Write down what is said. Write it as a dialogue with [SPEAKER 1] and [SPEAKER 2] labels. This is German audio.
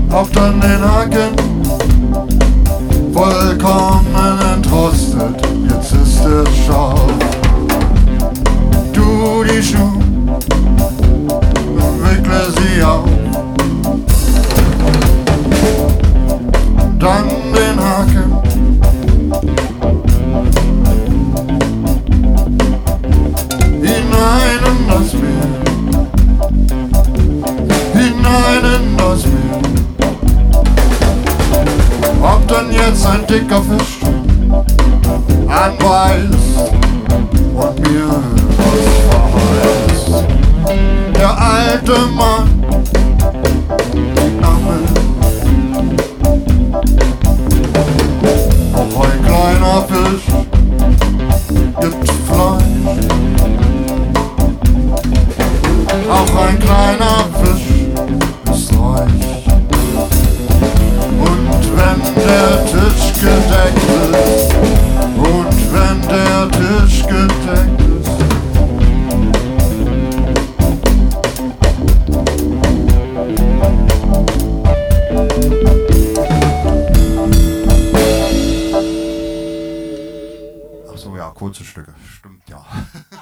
[SPEAKER 1] Auf dann den Haken, vollkommen entrostet, jetzt ist es scharf. Du die Schuhe, wickle sie auf. Dann den Haken, hinein in das Meer, hinein in das Meer. Ob dann jetzt ein dicker Fisch anbeißt und mir was verheißt. Der alte Mann, die Amme, auch ein kleiner Fisch gibt Fleisch. Auch ein kleiner Fisch ist reich. Und wenn der Tisch gedeckt ist, und wenn der Tisch gedeckt ist, ach so, ja, kurze Stücke, stimmt ja.